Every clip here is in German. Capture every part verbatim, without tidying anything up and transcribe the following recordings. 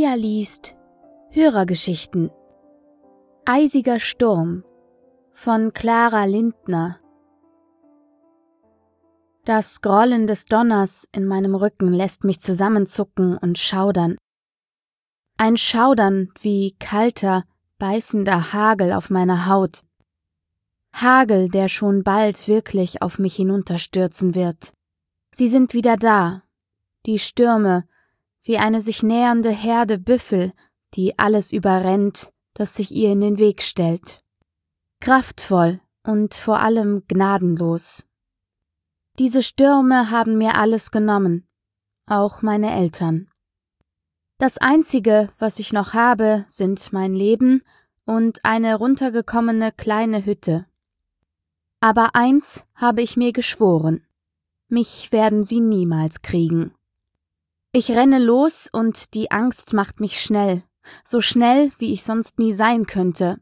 Pia liest Hörergeschichten. Eisiger Sturm von Clara Lindner. Das Grollen des Donners in meinem Rücken lässt mich zusammenzucken und schaudern. Ein Schaudern wie kalter, beißender Hagel auf meiner Haut. Hagel, der schon bald wirklich auf mich hinunterstürzen wird. Sie sind wieder da, die Stürme, wie eine sich nähernde Herde Büffel, die alles überrennt, das sich ihr in den Weg stellt. Kraftvoll und vor allem gnadenlos. Diese Stürme haben mir alles genommen, auch meine Eltern. Das Einzige, was ich noch habe, sind mein Leben und eine runtergekommene kleine Hütte. Aber eins habe ich mir geschworen: mich werden sie niemals kriegen. Ich renne los und die Angst macht mich schnell, so schnell, wie ich sonst nie sein könnte.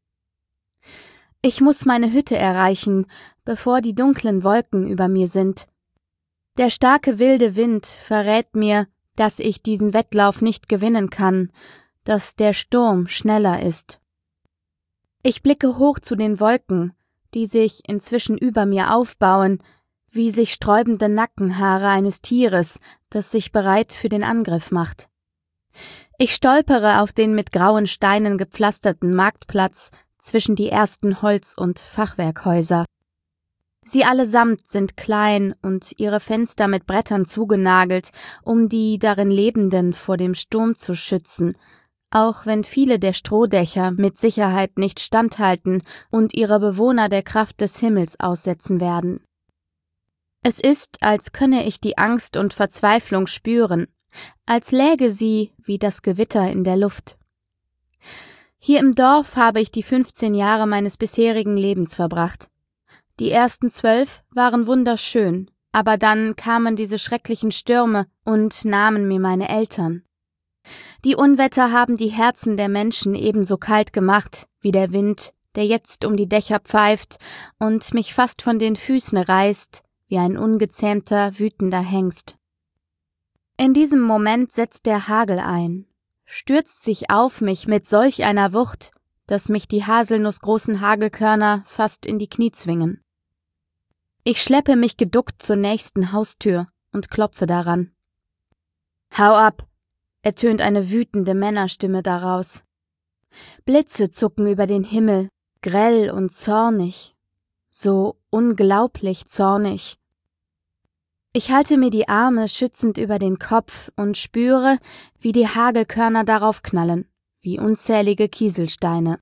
Ich muss meine Hütte erreichen, bevor die dunklen Wolken über mir sind. Der starke wilde Wind verrät mir, dass ich diesen Wettlauf nicht gewinnen kann, dass der Sturm schneller ist. Ich blicke hoch zu den Wolken, die sich inzwischen über mir aufbauen, wie sich sträubende Nackenhaare eines Tieres, das sich bereit für den Angriff macht. Ich stolpere auf den mit grauen Steinen gepflasterten Marktplatz zwischen die ersten Holz- und Fachwerkhäuser. Sie allesamt sind klein und ihre Fenster mit Brettern zugenagelt, um die darin Lebenden vor dem Sturm zu schützen, auch wenn viele der Strohdächer mit Sicherheit nicht standhalten und ihre Bewohner der Kraft des Himmels aussetzen werden. Es ist, als könne ich die Angst und Verzweiflung spüren, als läge sie wie das Gewitter in der Luft. Hier im Dorf habe ich die fünfzehn Jahre meines bisherigen Lebens verbracht. Die ersten zwölf waren wunderschön, aber dann kamen diese schrecklichen Stürme und nahmen mir meine Eltern. Die Unwetter haben die Herzen der Menschen ebenso kalt gemacht wie der Wind, der jetzt um die Dächer pfeift und mich fast von den Füßen reißt, wie ein ungezähmter, wütender Hengst. In diesem Moment setzt der Hagel ein, stürzt sich auf mich mit solch einer Wucht, dass mich die haselnussgroßen Hagelkörner fast in die Knie zwingen. Ich schleppe mich geduckt zur nächsten Haustür und klopfe daran. »Hau ab«, ertönt eine wütende Männerstimme daraus. Blitze zucken über den Himmel, grell und zornig, so unglaublich zornig. Ich halte mir die Arme schützend über den Kopf und spüre, wie die Hagelkörner darauf knallen, wie unzählige Kieselsteine.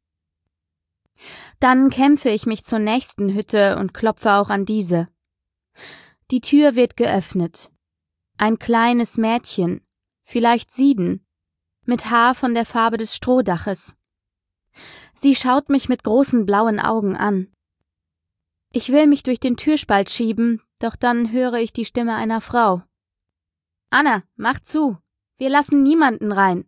Dann kämpfe ich mich zur nächsten Hütte und klopfe auch an diese. Die Tür wird geöffnet. Ein kleines Mädchen, vielleicht sieben, mit Haar von der Farbe des Strohdaches. Sie schaut mich mit großen blauen Augen an. Ich will mich durch den Türspalt schieben, doch dann höre ich die Stimme einer Frau. »Anna, mach zu! Wir lassen niemanden rein!«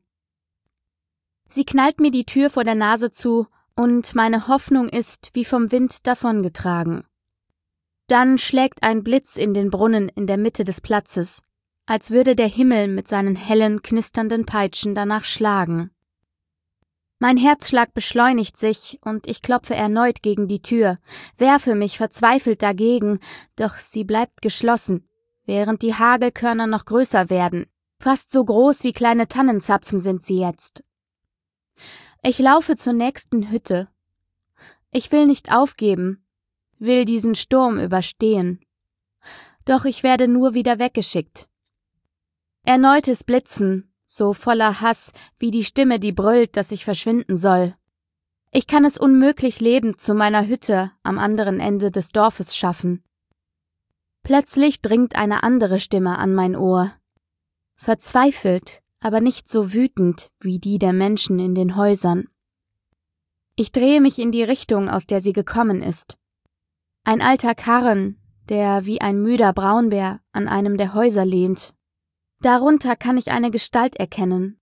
Sie knallt mir die Tür vor der Nase zu, und meine Hoffnung ist wie vom Wind davongetragen. Dann schlägt ein Blitz in den Brunnen in der Mitte des Platzes, als würde der Himmel mit seinen hellen, knisternden Peitschen danach schlagen. Mein Herzschlag beschleunigt sich und ich klopfe erneut gegen die Tür, werfe mich verzweifelt dagegen, doch sie bleibt geschlossen, während die Hagelkörner noch größer werden. Fast so groß wie kleine Tannenzapfen sind sie jetzt. Ich laufe zur nächsten Hütte. Ich will nicht aufgeben, will diesen Sturm überstehen. Doch ich werde nur wieder weggeschickt. Erneutes Blitzen, so voller Hass wie die Stimme, die brüllt, dass ich verschwinden soll. Ich kann es unmöglich lebend zu meiner Hütte am anderen Ende des Dorfes schaffen. Plötzlich dringt eine andere Stimme an mein Ohr. Verzweifelt, aber nicht so wütend wie die der Menschen in den Häusern. Ich drehe mich in die Richtung, aus der sie gekommen ist. Ein alter Karren, der wie ein müder Braunbär an einem der Häuser lehnt. Darunter kann ich eine Gestalt erkennen.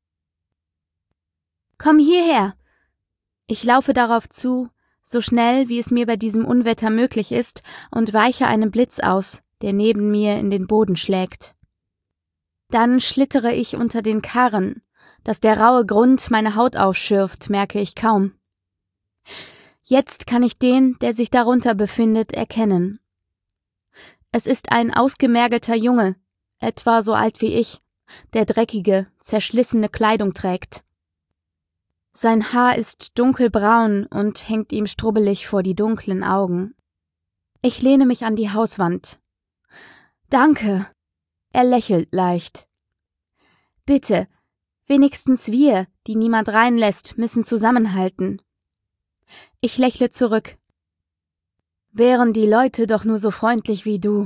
»Komm hierher!« Ich laufe darauf zu, so schnell, wie es mir bei diesem Unwetter möglich ist, und weiche einem Blitz aus, der neben mir in den Boden schlägt. Dann schlittere ich unter den Karren, Dass der raue Grund meine Haut aufschürft, merke ich kaum. Jetzt kann ich den, der sich darunter befindet, erkennen. Es ist ein ausgemergelter Junge, etwa so alt wie ich, der dreckige, zerschlissene Kleidung trägt. Sein Haar ist dunkelbraun und hängt ihm strubbelig vor die dunklen Augen. Ich lehne mich an die Hauswand. »Danke«, er lächelt leicht. »Bitte, wenigstens wir, die niemand reinlässt, müssen zusammenhalten.« Ich lächle zurück. »Wären die Leute doch nur so freundlich wie du.«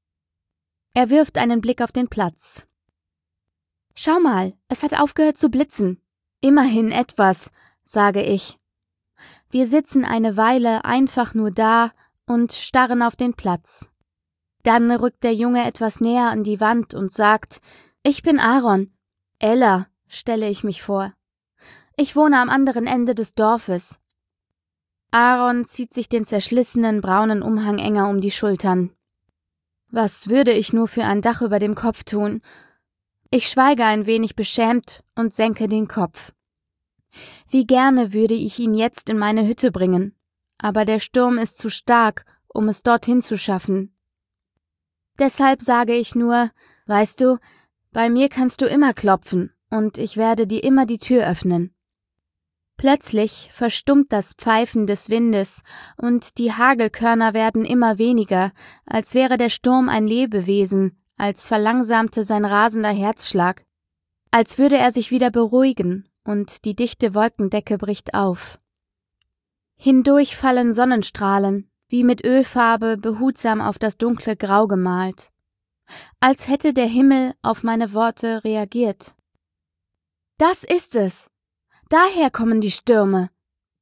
Er wirft einen Blick auf den Platz. »Schau mal, es hat aufgehört zu blitzen. Immerhin etwas«, sage ich. Wir sitzen eine Weile einfach nur da und starren auf den Platz. Dann rückt der Junge etwas näher an die Wand und sagt, »Ich bin Aaron. Ella«, stelle ich mich vor. »Ich wohne am anderen Ende des Dorfes.« Aaron zieht sich den zerschlissenen braunen Umhang enger um die Schultern. Was würde ich nur für ein Dach über dem Kopf tun? Ich schweige ein wenig beschämt und senke den Kopf. Wie gerne würde ich ihn jetzt in meine Hütte bringen, aber der Sturm ist zu stark, um es dorthin zu schaffen. Deshalb sage ich nur, weißt du, bei mir kannst du immer klopfen und ich werde dir immer die Tür öffnen. Plötzlich verstummt das Pfeifen des Windes und die Hagelkörner werden immer weniger, als wäre der Sturm ein Lebewesen, als verlangsamte sein rasender Herzschlag, als würde er sich wieder beruhigen und die dichte Wolkendecke bricht auf. Hindurch fallen Sonnenstrahlen, wie mit Ölfarbe behutsam auf das dunkle Grau gemalt, als hätte der Himmel auf meine Worte reagiert. Das ist es! Daher kommen die Stürme.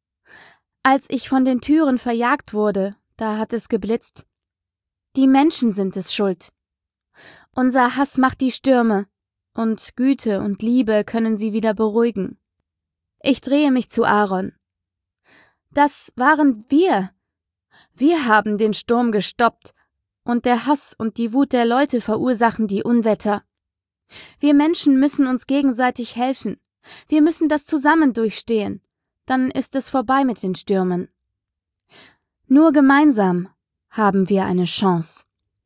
Als ich von den Türen verjagt wurde, da hat es geblitzt. Die Menschen sind es schuld. Unser Hass macht die Stürme, und Güte und Liebe können sie wieder beruhigen. Ich drehe mich zu Aaron. Das waren wir. Wir haben den Sturm gestoppt, und der Hass und die Wut der Leute verursachen die Unwetter. Wir Menschen müssen uns gegenseitig helfen. Wir müssen das zusammen durchstehen. Dann ist es vorbei mit den Stürmen. Nur gemeinsam haben wir eine Chance.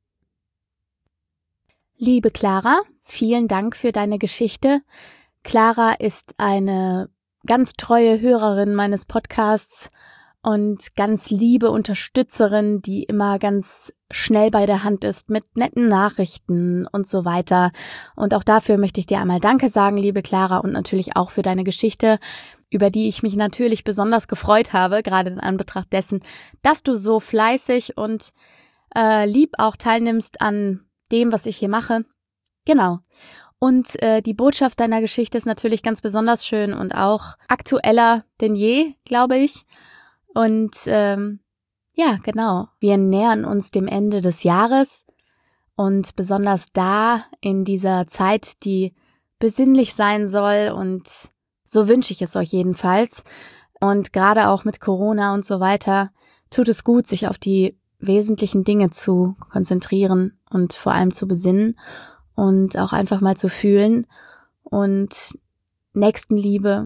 Liebe Clara, vielen Dank für deine Geschichte. Clara ist eine ganz treue Hörerin meines Podcasts und ganz liebe Unterstützerin, die immer ganz schnell bei der Hand ist mit netten Nachrichten und so weiter. Und auch dafür möchte ich dir einmal Danke sagen, liebe Clara, und natürlich auch für deine Geschichte, über die ich mich natürlich besonders gefreut habe, gerade in Anbetracht dessen, dass du so fleißig und äh, lieb auch teilnimmst an dem, was ich hier mache. Genau. Und äh, die Botschaft deiner Geschichte ist natürlich ganz besonders schön und auch aktueller denn je, glaube ich. Und ähm, ja, genau, wir nähern uns dem Ende des Jahres und besonders da in dieser Zeit, die besinnlich sein soll, und so wünsche ich es euch jedenfalls. Und gerade auch mit Corona und so weiter tut es gut, sich auf die wesentlichen Dinge zu konzentrieren und vor allem zu besinnen und auch einfach mal zu fühlen und Nächstenliebe,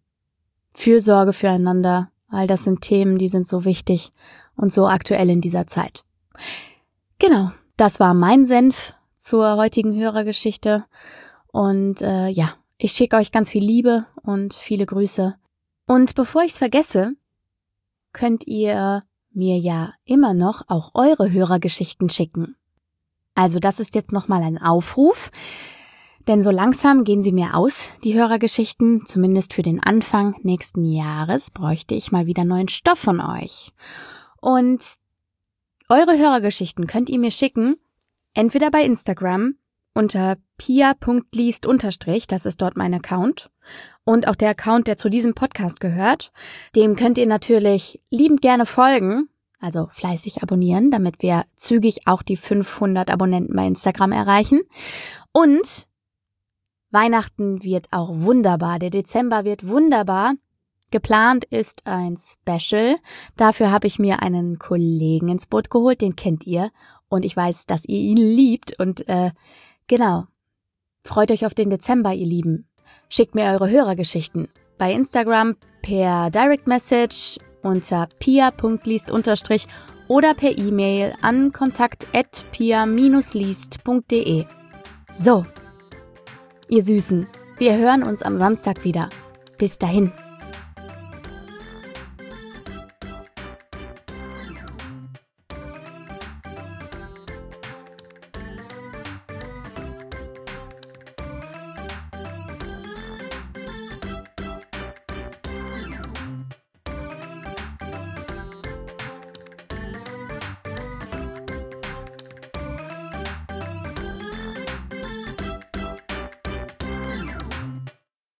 Fürsorge füreinander. All das sind Themen, die sind so wichtig und so aktuell in dieser Zeit. Genau, das war mein Senf zur heutigen Hörergeschichte. Und äh, ja, ich schicke euch ganz viel Liebe und viele Grüße. Und bevor ich es vergesse, könnt ihr mir ja immer noch auch eure Hörergeschichten schicken. Also das ist jetzt nochmal ein Aufruf. Denn so langsam gehen sie mir aus, die Hörergeschichten. Zumindest für den Anfang nächsten Jahres bräuchte ich mal wieder neuen Stoff von euch. Und eure Hörergeschichten könnt ihr mir schicken, entweder bei Instagram unter pia punkt liest unterstrich, das ist dort mein Account. Und auch der Account, der zu diesem Podcast gehört. Dem könnt ihr natürlich liebend gerne folgen, also fleißig abonnieren, damit wir zügig auch die fünfhundert Abonnenten bei Instagram erreichen. Und Weihnachten wird auch wunderbar, der Dezember wird wunderbar. Geplant ist ein Special. Dafür habe ich mir einen Kollegen ins Boot geholt, den kennt ihr. Und ich weiß, dass ihr ihn liebt. Und äh, genau, freut euch auf den Dezember, ihr Lieben. Schickt mir eure Hörergeschichten bei Instagram per Direct Message unter pia punkt liest unterstrich oder per E-Mail an kontakt at pia Bindestrich liest punkt de. So, ihr Süßen, wir hören uns am Samstag wieder. Bis dahin.